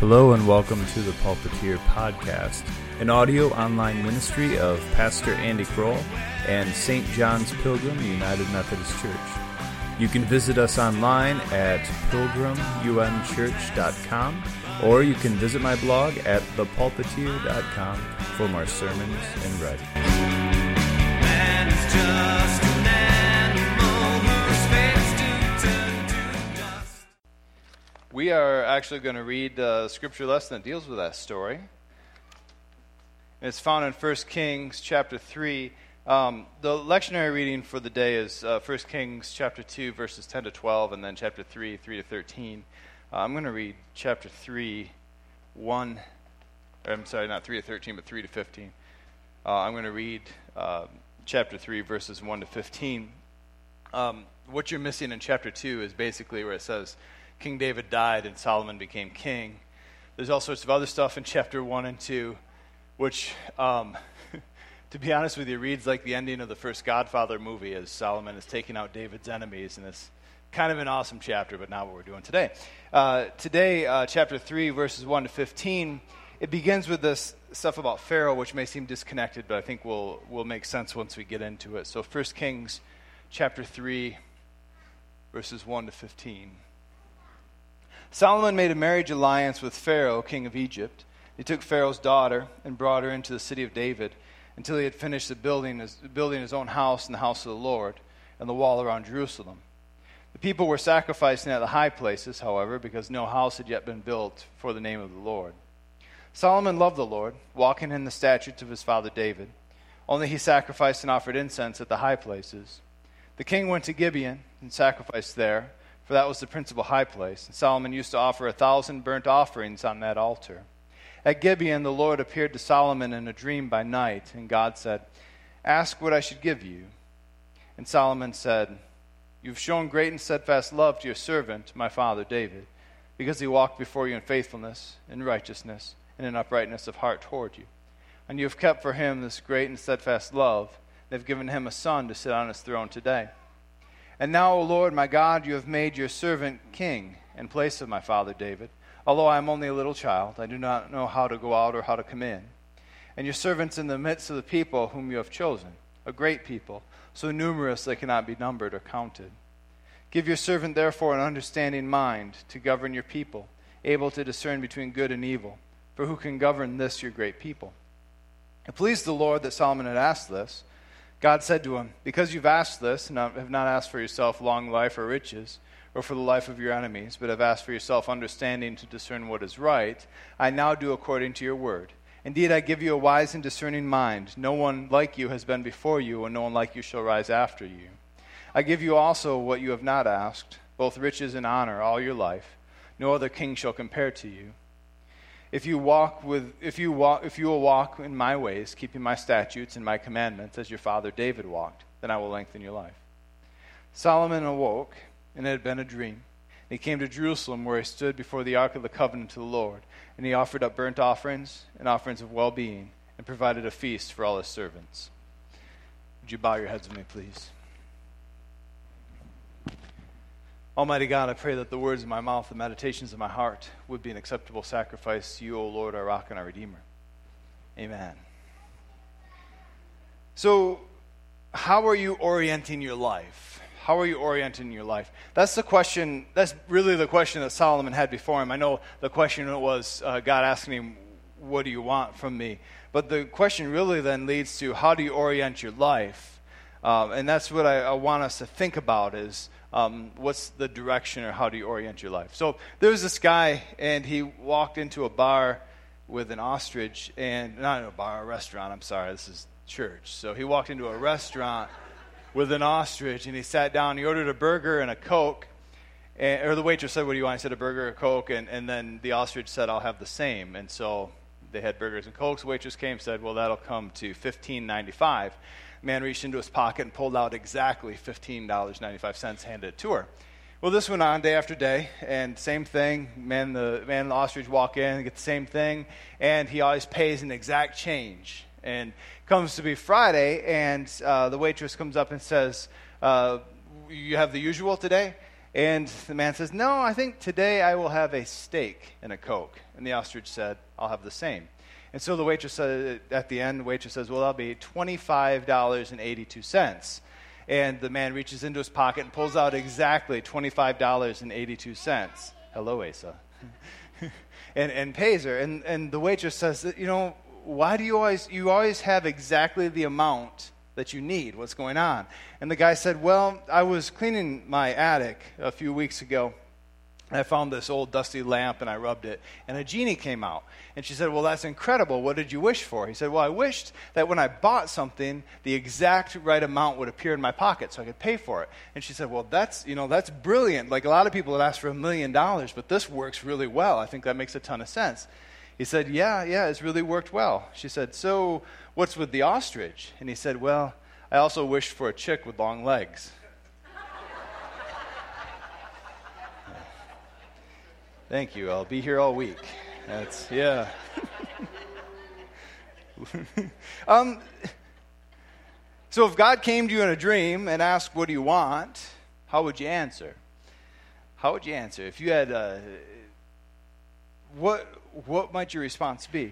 Hello and welcome to the Pulpiteer Podcast, an audio online ministry of Pastor Andy Kroll and St. John's Pilgrim United Methodist Church. You can visit us online at pilgrimunchurch.com, or you can visit my blog at thepulpiteer.com for more sermons and writing. Man is just an animal whose fates do turn to dust. We are actually going to read the scripture lesson that deals with that story. And it's found in 1 Kings chapter 3. The lectionary reading for the day is 1 Kings chapter 2, verses 10 to 12, and then chapter 3, 3 to 13. I'm going to read chapter 3, 1. I'm sorry, not 3 to 13, but 3 to 15. I'm going to read chapter 3, verses 1 to 15. What you're missing in chapter 2 is basically where it says, King David died and Solomon became king. There's all sorts of other stuff in chapter 1 and 2, which, to be honest with you, reads like the ending of the first Godfather movie as Solomon is taking out David's enemies, and it's kind of an awesome chapter, but not what we're doing today. Today, chapter 3, verses 1 to 15, it begins with this stuff about Pharaoh, which may seem disconnected, but I think will make sense once we get into it. So 1 Kings chapter 3, verses 1 to 15. Solomon made a marriage alliance with Pharaoh, king of Egypt. He took Pharaoh's daughter and brought her into the city of David until he had finished building his own house and the house of the Lord and the wall around Jerusalem. The people were sacrificing at the high places, however, because no house had yet been built for the name of the Lord. Solomon loved the Lord, walking in the statutes of his father David. Only he sacrificed and offered incense at the high places. The king went to Gibeon and sacrificed there, for that was the principal high place. And Solomon used to offer 1,000 burnt offerings on that altar. At Gibeon, the Lord appeared to Solomon in a dream by night, and God said, "Ask what I should give you." And Solomon said, "You've shown great and steadfast love to your servant, my father David, because he walked before you in faithfulness, in righteousness, and in uprightness of heart toward you. And you have kept for him this great and steadfast love, and have given him a son to sit on his throne today. And now, O Lord, my God, you have made your servant king in place of my father David. Although I am only a little child, I do not know how to go out or how to come in. And your servant's in the midst of the people whom you have chosen, a great people, so numerous they cannot be numbered or counted. Give your servant, therefore, an understanding mind to govern your people, able to discern between good and evil. For who can govern this, your great people?" It pleased the Lord that Solomon had asked this. God said to him, "Because you've asked this, and have not asked for yourself long life or riches, or for the life of your enemies, but have asked for yourself understanding to discern what is right, I now do according to your word. Indeed, I give you a wise and discerning mind. No one like you has been before you, and no one like you shall rise after you. I give you also what you have not asked, both riches and honor all your life. No other king shall compare to you. If you will walk in my ways, keeping my statutes and my commandments, as your father David walked, then I will lengthen your life." Solomon awoke, and it had been a dream. And he came to Jerusalem, where he stood before the ark of the covenant to the Lord, and he offered up burnt offerings and offerings of well-being, and provided a feast for all his servants. Would you bow your heads with me, please? Almighty God, I pray that the words of my mouth, the meditations of my heart would be an acceptable sacrifice to you, O Lord, our rock and our Redeemer. Amen. So, how are you orienting your life? How are you orienting your life? That's the question. That's really the question that Solomon had before him. I know the question was God asking him, "What do you want from me?" But the question really then leads to, how do you orient your life? And that's what I want us to think about is, what's the direction, or how do you orient your life? So there was this guy, and he walked into a bar with an ostrich, and not a bar, a restaurant, I'm sorry, this is church. So he walked into a restaurant with an ostrich, and he sat down, he ordered a burger and a Coke, or the waitress said, "What do you want?" He said, "A burger, a Coke," and then the ostrich said, "I'll have the same." And so they had burgers and Cokes. The waitress came and said, "Well, that'll come to $15.95. Man reached into his pocket and pulled out exactly $15.95, handed it to her. Well, this went on day after day, and same thing. The ostrich walk in and get the same thing, and he always pays an exact change. And comes to be Friday, and the waitress comes up and says, "You have the usual today?" And the man says, no, I think today I will have a steak and a Coke. And the ostrich said, I'll have the same. And so the waitress said, at the end, the waitress says, well, that'll be $25.82. And the man reaches into his pocket and pulls out exactly $25.82. Hello, Asa. and pays her. And the waitress says, why do you always have exactly the amount that you need? What's going on? And the guy said, well, I was cleaning my attic a few weeks ago, and I found this old dusty lamp, and I rubbed it, and a genie came out. And she said, well, that's incredible. What did you wish for? He said, well, I wished that when I bought something, the exact right amount would appear in my pocket so I could pay for it. And she said, well, that's brilliant. Like, a lot of people would ask for $1 million, but this works really well. I think that makes a ton of sense. He said, yeah, it's really worked well. She said, so what's with the ostrich? And he said, well, I also wished for a chick with long legs. Thank you. I'll be here all week. Yeah. So if God came to you in a dream and asked, what do you want? How would you answer? How would you answer? If you had, what might your response be?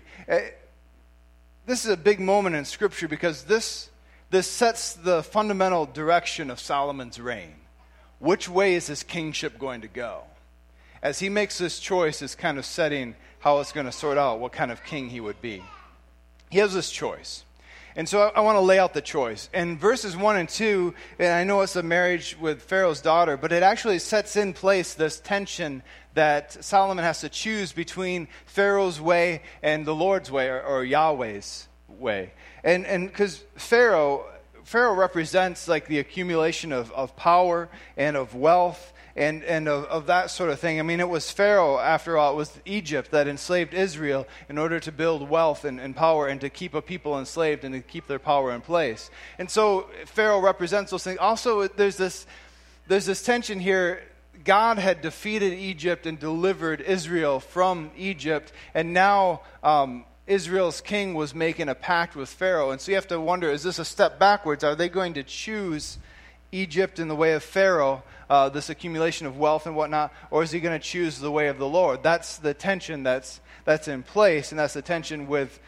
This is a big moment in Scripture because this sets the fundamental direction of Solomon's reign. Which way is his kingship going to go? As he makes this choice, it's kind of setting how it's going to sort out what kind of king he would be. He has this choice. And so I want to lay out the choice. In verses 1 and 2, and I know it's a marriage with Pharaoh's daughter, but it actually sets in place this tension that Solomon has to choose between Pharaoh's way and the Lord's way, or Yahweh's way. And because Pharaoh represents like the accumulation of power and of wealth and of that sort of thing. I mean, it was Pharaoh, after all, it was Egypt that enslaved Israel in order to build wealth and power and to keep a people enslaved and to keep their power in place. And so Pharaoh represents those things. Also, there's this tension here. God had defeated Egypt and delivered Israel from Egypt, and now Israel's king was making a pact with Pharaoh. And so you have to wonder, is this a step backwards? Are they going to choose Egypt in the way of Pharaoh, this accumulation of wealth and whatnot, or is he going to choose the way of the Lord? That's the tension that's in place, and that's the tension with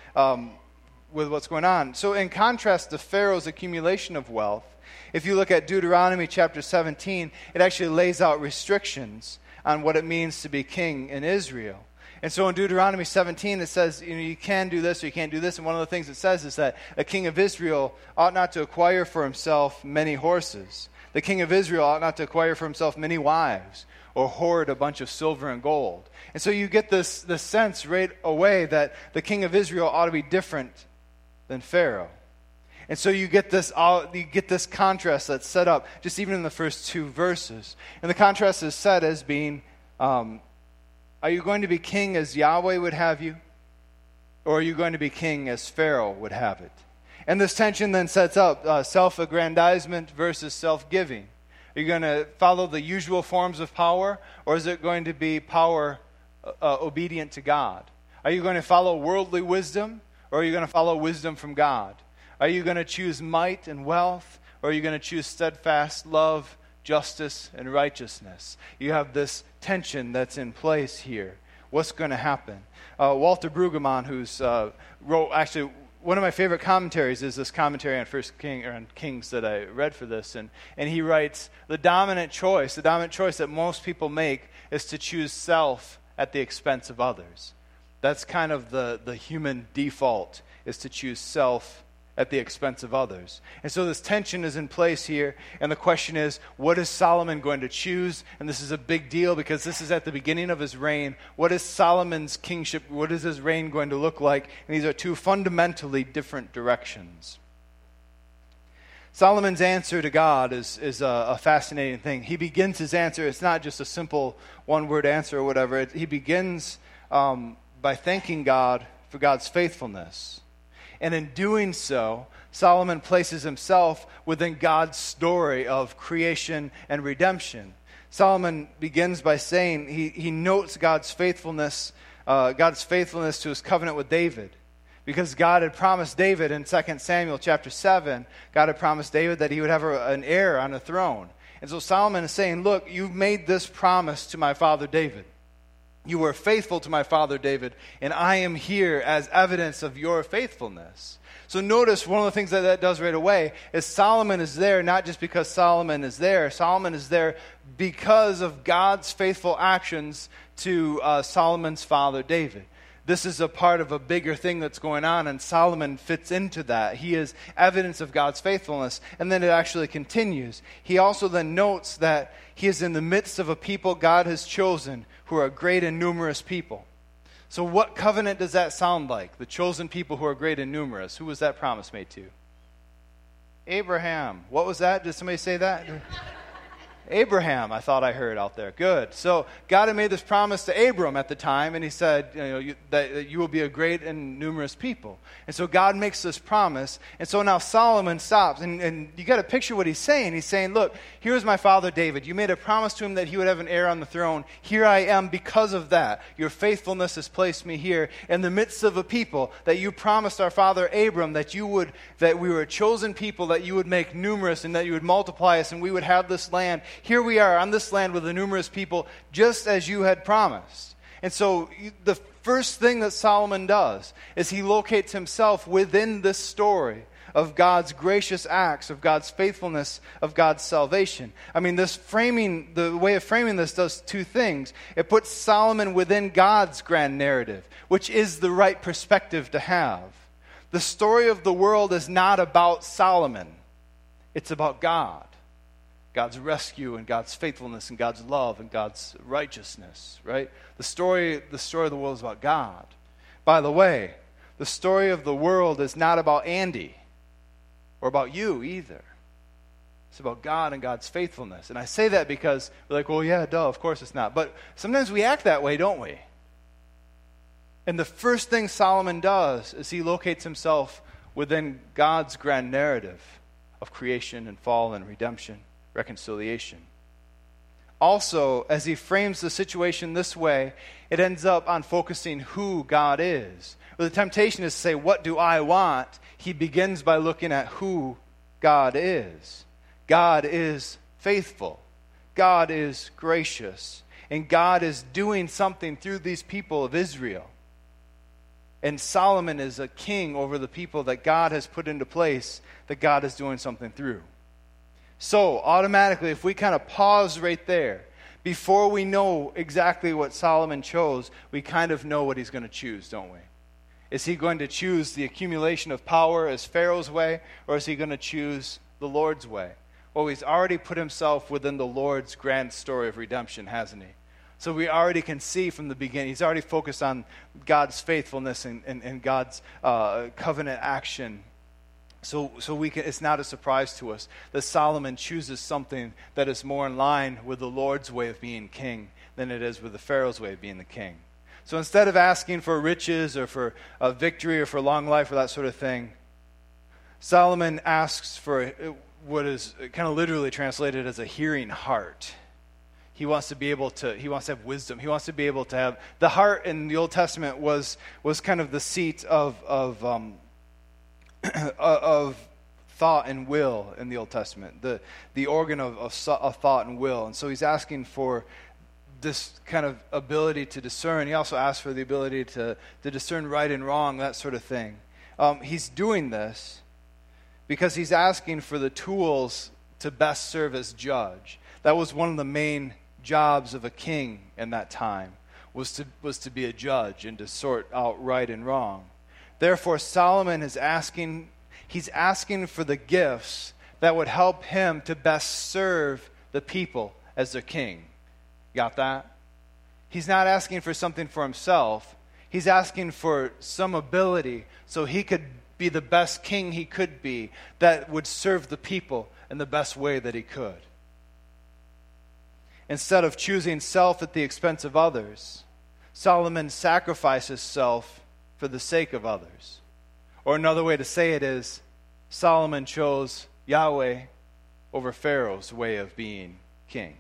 what's going on. So in contrast to Pharaoh's accumulation of wealth, if you look at Deuteronomy chapter 17, it actually lays out restrictions on what it means to be king in Israel. And so in Deuteronomy 17, it says, you can do this or you can't do this. And one of the things it says is that a king of Israel ought not to acquire for himself many horses. The king of Israel ought not to acquire for himself many wives or hoard a bunch of silver and gold. And so you get this sense right away that the king of Israel ought to be different than Pharaoh. And so you get this contrast that's set up just even in the first two verses. And the contrast is set as being, are you going to be king as Yahweh would have you? Or are you going to be king as Pharaoh would have it? And this tension then sets up self-aggrandizement versus self-giving. Are you going to follow the usual forms of power? Or is it going to be power obedient to God? Are you going to follow worldly wisdom? Or are you going to follow wisdom from God? Are you going to choose might and wealth, or are you going to choose steadfast love, justice, and righteousness? You have this tension that's in place here. What's going to happen? Walter Brueggemann, who's wrote, actually, one of my favorite commentaries is this commentary on on Kings that I read for this, and he writes, the dominant choice that most people make is to choose self at the expense of others. That's kind of the human default, is to choose self at the expense of others. And so this tension is in place here, and the question is, what is Solomon going to choose? And this is a big deal because this is at the beginning of his reign. What is Solomon's kingship, what is his reign going to look like? And these are two fundamentally different directions. Solomon's answer to God is a fascinating thing. He begins his answer, it's not just a simple one-word answer or whatever. He begins by thanking God for God's faithfulness. And in doing so, Solomon places himself within God's story of creation and redemption. Solomon begins by saying he notes God's faithfulness to his covenant with David. Because God had promised David in 2 Samuel chapter 7, God had promised David that he would have an heir on the throne. And so Solomon is saying, look, you've made this promise to my father David. You were faithful to my father David, and I am here as evidence of your faithfulness. So notice one of the things that does right away is Solomon is there not just because Solomon is there. Solomon is there because of God's faithful actions to Solomon's father David. This is a part of a bigger thing that's going on, and Solomon fits into that. He is evidence of God's faithfulness. And then it actually continues. He also then notes that he is in the midst of a people God has chosen who are a great and numerous people. So what covenant does that sound like? The chosen people who are great and numerous. Who was that promise made to? Abraham. What was that? Did somebody say that? Abraham, I thought I heard out there. Good. So God had made this promise to Abram at the time, and he said, that you will be a great and numerous people. And so God makes this promise, and so now Solomon stops, and you got to picture what he's saying. He's saying, look, here's my father David. You made a promise to him that he would have an heir on the throne. Here I am because of that. Your faithfulness has placed me here in the midst of a people that you promised our father Abram that we were a chosen people, that you would make numerous, and that you would multiply us, and we would have this land. Here we are on this land with a numerous people, just as you had promised. And so the first thing that Solomon does is he locates himself within this story of God's gracious acts, of God's faithfulness, of God's salvation. I mean, the way of framing this does two things. It puts Solomon within God's grand narrative, which is the right perspective to have. The story of the world is not about Solomon. It's about God. God's rescue and God's faithfulness and God's love and God's righteousness, right? The story of the world is about God. By the way, the story of the world is not about Andy or about you either. It's about God and God's faithfulness. And I say that because we're like, well, yeah, duh, of course it's not. But sometimes we act that way, don't we? And the first thing Solomon does is he locates himself within God's grand narrative of creation and fall and redemption. Reconciliation. Also, as he frames the situation this way, it ends up on focusing who God is. Well, the temptation is to say, what do I want? He begins by looking at who God is. God is faithful. God is gracious. And God is doing something through these people of Israel. And Solomon is a king over the people that God has put into place, that God is doing something through. So, automatically, if we kind of pause right there, before we know exactly what Solomon chose, we kind of know what he's going to choose, don't we? Is he going to choose the accumulation of power as Pharaoh's way, or is he going to choose the Lord's way? Well, he's already put himself within the Lord's grand story of redemption, hasn't he? So we already can see from the beginning, he's already focused on God's faithfulness and God's covenant action. So it's not a surprise to us that Solomon chooses something that is more in line with the Lord's way of being king than it is with the Pharaoh's way of being the king. So instead of asking for riches or for a victory or for long life or that sort of thing, Solomon asks for what is kind of literally translated as a hearing heart. He wants to have wisdom. He wants to be able to have, the heart in the Old Testament was kind of the seat of thought and will in the Old Testament, the organ of thought and will. And so he's asking for this kind of ability to discern. He also asks for the ability to discern right and wrong, that sort of thing. He's doing this because he's asking for the tools to best serve as judge. That was one of the main jobs of a king in that time, was to be a judge and to sort out right and wrong. Therefore, Solomon is asking for the gifts that would help him to best serve the people as their king. Got that? He's not asking for something for himself. He's asking for some ability so he could be the best king he could be that would serve the people in the best way that he could. Instead of choosing self at the expense of others, Solomon sacrifices self for the sake of others. Or another way to say it is, Solomon chose Yahweh over Pharaoh's way of being king.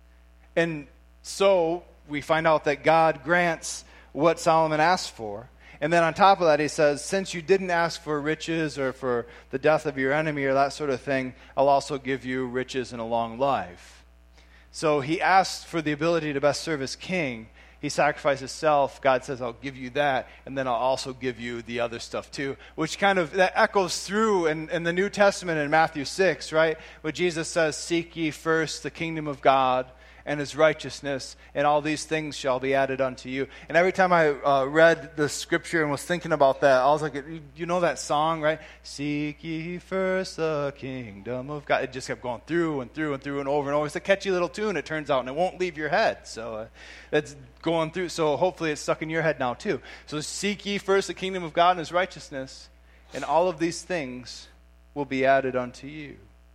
And so we find out that God grants what Solomon asked for. And then on top of that, he says, since you didn't ask for riches or for the death of your enemy or that sort of thing, I'll also give you riches and a long life. So he asked for the ability to best serve his king. He sacrificed himself. God says, I'll give you that, and then I'll also give you the other stuff too, which kind of, that echoes through in the New Testament in Matthew 6, right? Where Jesus says, seek ye first the kingdom of God and his righteousness, and all these things shall be added unto you. And every time I read the scripture and was thinking about that, I was like, you know that song, right? Seek ye first the kingdom of God. It just kept going through and through and through and over and over. It's a catchy little tune, it turns out, and it won't leave your head. So it's going through. So hopefully it's stuck in your head now too. So seek ye first the kingdom of God and his righteousness, and all of these things will be added unto you.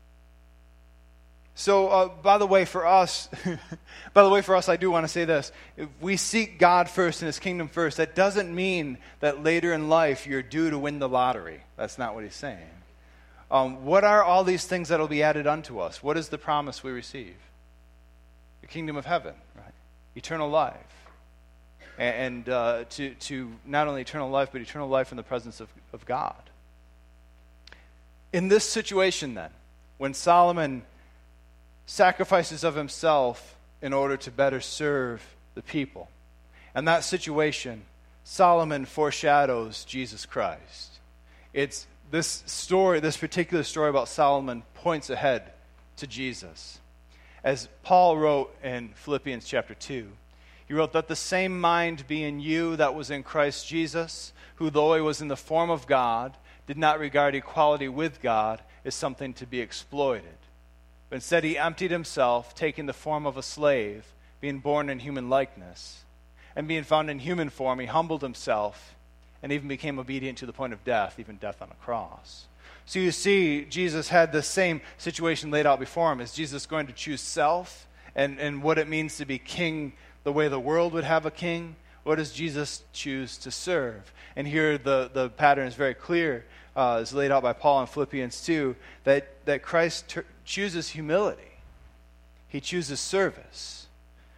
So, by the way, for us, I do want to say this. If we seek God first and his kingdom first, that doesn't mean that later in life you're due to win the lottery. That's not what he's saying. What are all these things that will be added unto us? What is the promise we receive? The kingdom of heaven, right? Eternal life. And to not only eternal life, but eternal life in the presence of God. In this situation, then, when Solomon sacrifices of himself in order to better serve the people. And that situation, Solomon foreshadows Jesus Christ. It's this story, this particular story about Solomon points ahead to Jesus. As Paul wrote in Philippians chapter 2, he wrote that the same mind be in you that was in Christ Jesus, who though he was in the form of God, did not regard equality with God as something to be exploited. But instead he emptied himself, taking the form of a slave, being born in human likeness. And being found in human form, he humbled himself and even became obedient to the point of death, even death on a cross. So you see, Jesus had the same situation laid out before him. Is Jesus going to choose self and what it means to be king the way the world would have a king? Or does Jesus choose to serve? And here the pattern is very clear, is laid out by Paul in Philippians 2, that Christ chooses humility. He chooses service.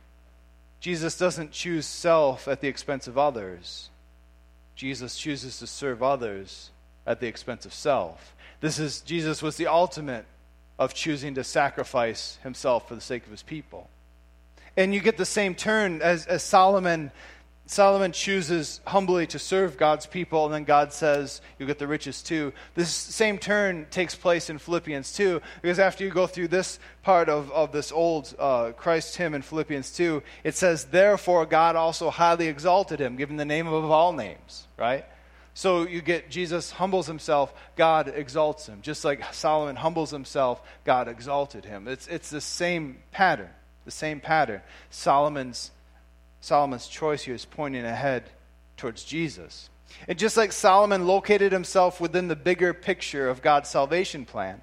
Jesus doesn't choose self at the expense of others. Jesus chooses to serve others at the expense of self. Jesus was the ultimate of choosing to sacrifice himself for the sake of his people. And you get the same turn as Solomon chooses humbly to serve God's people, and then God says, you'll get the riches too. This same turn takes place in Philippians 2, because after you go through this part of this old Christ hymn in Philippians 2, it says, therefore God also highly exalted him, given the name above all names, right? So you get Jesus humbles himself, God exalts him. Just like Solomon humbles himself, God exalted him. It's the same pattern, Solomon's choice here is pointing ahead towards Jesus. And just like Solomon located himself within the bigger picture of God's salvation plan,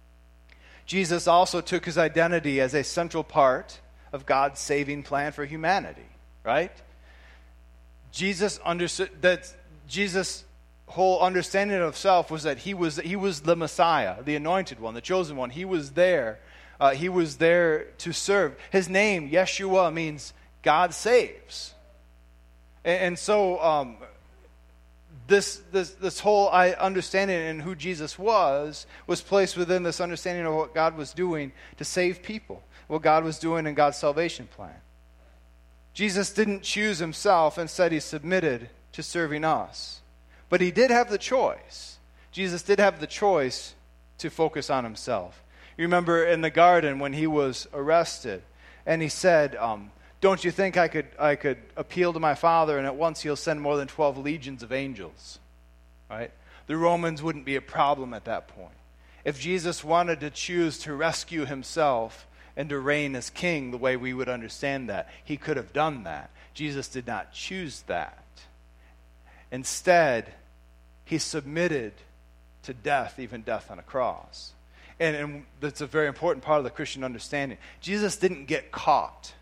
Jesus also took his identity as a central part of God's saving plan for humanity, right? Jesus understood that Jesus' whole understanding of himself was that he was the Messiah, the anointed one, the chosen one. He was there. He was there to serve. His name, Yeshua, means God saves. And so this whole understanding in who Jesus was placed within this understanding of what God was doing to save people, what God was doing in God's salvation plan. Jesus didn't choose himself, instead he submitted to serving us. But he did have the choice. Jesus did have the choice to focus on himself. You remember in the garden when he was arrested, and he said, don't you think I could appeal to my Father, and at once he'll send more than 12 legions of angels? Right? The Romans wouldn't be a problem at that point. If Jesus wanted to choose to rescue himself and to reign as king the way we would understand that, he could have done that. Jesus did not choose that. Instead, he submitted to death, even death on a cross. And that's a very important part of the Christian understanding. Jesus didn't get caught.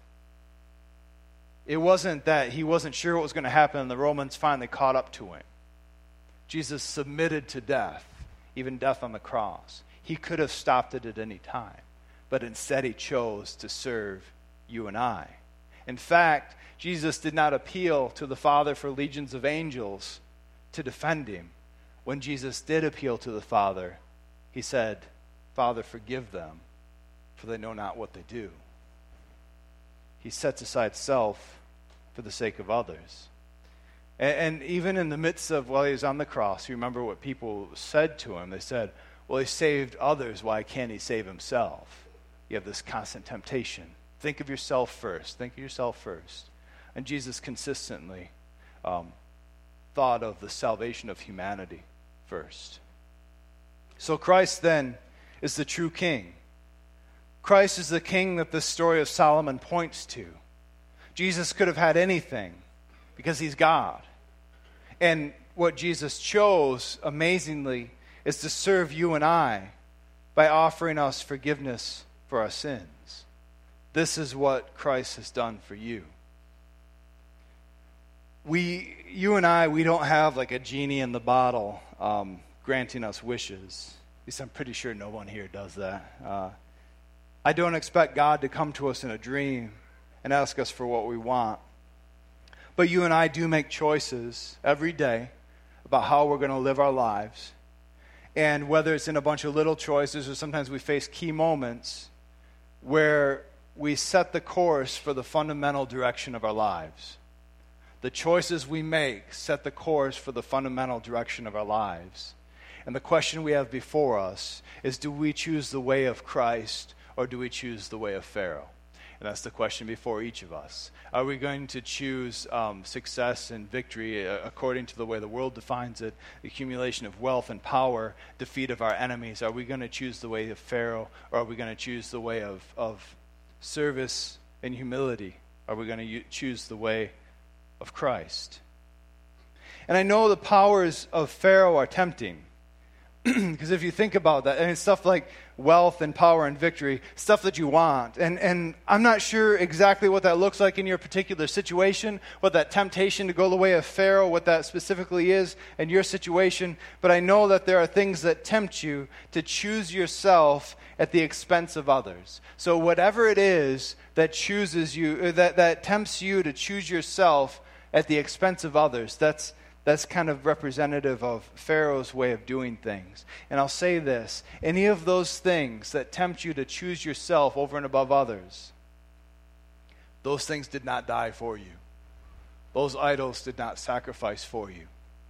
It wasn't that he wasn't sure what was going to happen and the Romans finally caught up to him. Jesus submitted to death, even death on the cross. He could have stopped it at any time, but instead he chose to serve you and I. In fact, Jesus did not appeal to the Father for legions of angels to defend him, when Jesus did appeal to the Father, he said, "Father, forgive them, for they know not what they do." He sets aside self for the sake of others. And even in the midst of, while he was on the cross, you remember what people said to him. They said, "Well, he saved others. Why can't he save himself?" You have this constant temptation. Think of yourself first. Think of yourself first. And Jesus consistently thought of the salvation of humanity first. So Christ then is the true king. Christ is the king that the story of Solomon points to. Jesus could have had anything because he's God. And what Jesus chose, amazingly, is to serve you and I by offering us forgiveness for our sins. This is what Christ has done for you. You and I, we don't have like a genie in the bottle granting us wishes. At least I'm pretty sure no one here does that. I don't expect God to come to us in a dream and ask us for what we want. But you and I do make choices every day about how we're going to live our lives. And whether it's in a bunch of little choices or sometimes we face key moments where we set the course for the fundamental direction of our lives. The choices we make set the course for the fundamental direction of our lives. And the question we have before us is, do we choose the way of Christ or do we choose the way of Pharaoh? And that's the question before each of us. Are we going to choose success and victory according to the way the world defines it, the accumulation of wealth and power, defeat of our enemies? Are we going to choose the way of Pharaoh, or are we going to choose the way of service and humility? Are we going to choose the way of Christ? And I know the powers of Pharaoh are tempting. Because if you think about that, and stuff like wealth and power and victory, stuff that you want. And I'm not sure exactly what that looks like in your particular situation, what that temptation to go the way of Pharaoh, what that specifically is in your situation. But I know that there are things that tempt you to choose yourself at the expense of others. So whatever it is that chooses you, that tempts you to choose yourself at the expense of others, that's kind of representative of Pharaoh's way of doing things. And I'll say this, any of those things that tempt you to choose yourself over and above others, those things did not die for you. Those idols did not sacrifice for you.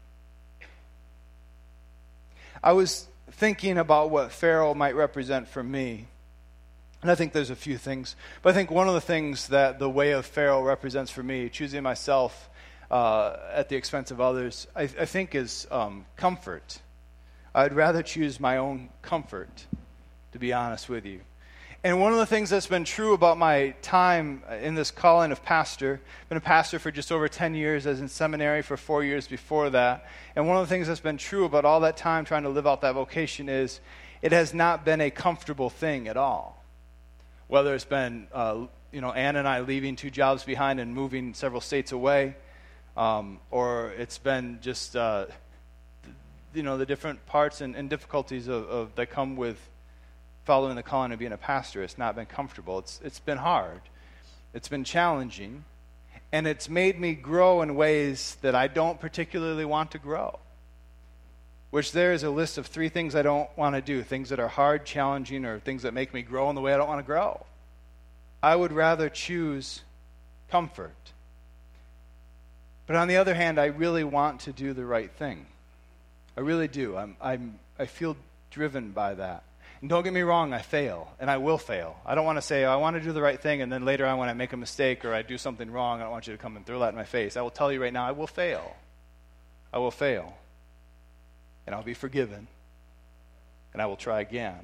I was thinking about what Pharaoh might represent for me. And I think there's a few things. But I think one of the things that the way of Pharaoh represents for me, choosing myself at the expense of others, I think is comfort. I'd rather choose my own comfort, to be honest with you. And one of the things that's been true about my time in this calling of pastor, been a pastor for just over 10 years, as in seminary for 4 years before that. And one of the things that's been true about all that time trying to live out that vocation is it has not been a comfortable thing at all. Whether it's been, Ann and I leaving 2 jobs behind and moving several states away, or it's been just, the different parts and difficulties of that come with following the calling of being a pastor. It's not been comfortable. It's been hard. It's been challenging. And it's made me grow in ways that I don't particularly want to grow. Which there is a list of 3 things I don't want to do. Things that are hard, challenging, or things that make me grow in the way I don't want to grow. I would rather choose comfort. But on the other hand, I really want to do the right thing. I really do. I feel driven by that. And don't get me wrong, I fail, and I will fail. I don't want to say, I want to do the right thing, and then later on when I make a mistake or I do something wrong, I don't want you to come and throw that in my face. I will tell you right now, I will fail. I will fail. And I'll be forgiven. And I will try again.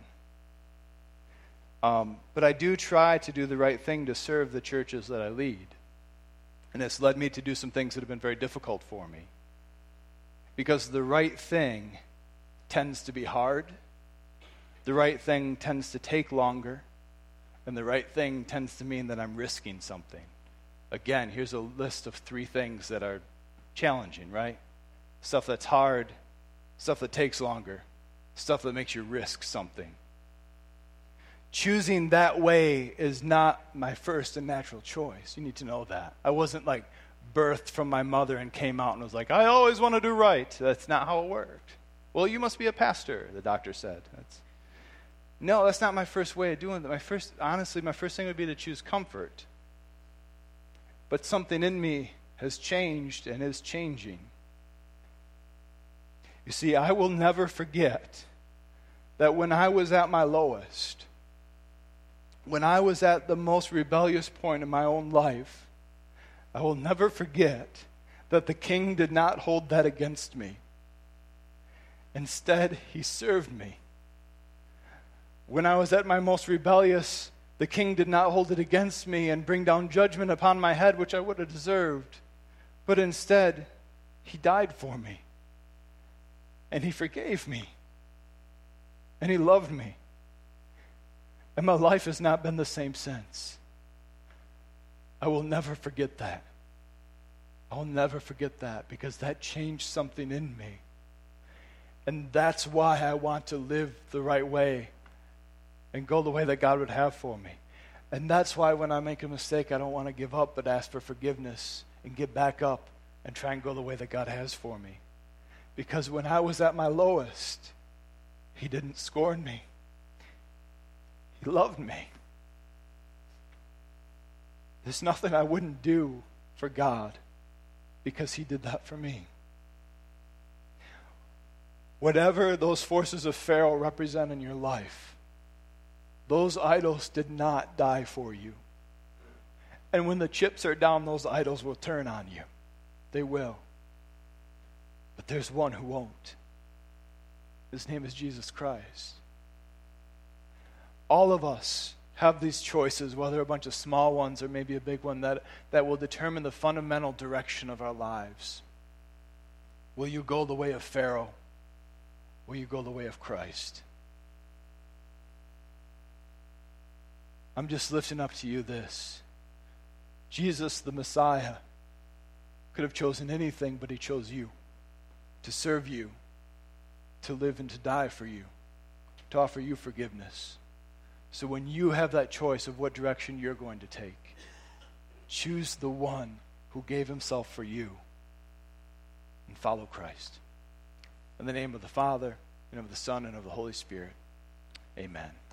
But I do try to do the right thing to serve the churches that I lead. And it's led me to do some things that have been very difficult for me. Because the right thing tends to be hard. The right thing tends to take longer. And the right thing tends to mean that I'm risking something. Again, here's a list of 3 things that are challenging, right? Stuff that's hard, stuff that takes longer, stuff that makes you risk something. Choosing that way is not my first and natural choice. You need to know that. I wasn't birthed from my mother and came out and was like, I always want to do right. That's not how it worked. Well, you must be a pastor, the doctor said. No, that's not my first way of doing it. Honestly, my first thing would be to choose comfort. But something in me has changed and is changing. You see, I will never forget that when I was at my lowest, when I was at the most rebellious point in my own life, I will never forget that the King did not hold that against me. Instead, he served me. When I was at my most rebellious, the King did not hold it against me and bring down judgment upon my head, which I would have deserved. But instead, he died for me. And he forgave me. And he loved me. And my life has not been the same since. I will never forget that. I will never forget that, because that changed something in me. And that's why I want to live the right way and go the way that God would have for me. And that's why when I make a mistake, I don't want to give up, but ask for forgiveness and get back up and try and go the way that God has for me. Because when I was at my lowest, he didn't scorn me. He loved me. There's nothing I wouldn't do for God because he did that for me. Whatever those forces of Pharaoh represent in your life, those idols did not die for you. And when the chips are down, those idols will turn on you. They will. But there's one who won't. His name is Jesus Christ. All of us have these choices, whether a bunch of small ones or maybe a big one, that will determine the fundamental direction of our lives. Will you go the way of Pharaoh? Will you go the way of Christ? I'm just lifting up to you this. Jesus, the Messiah, could have chosen anything, but he chose you, to serve you, to live and to die for you, to offer you forgiveness. So when you have that choice of what direction you're going to take, choose the one who gave himself for you and follow Christ. In the name of the Father, and of the Son, and of the Holy Spirit, amen.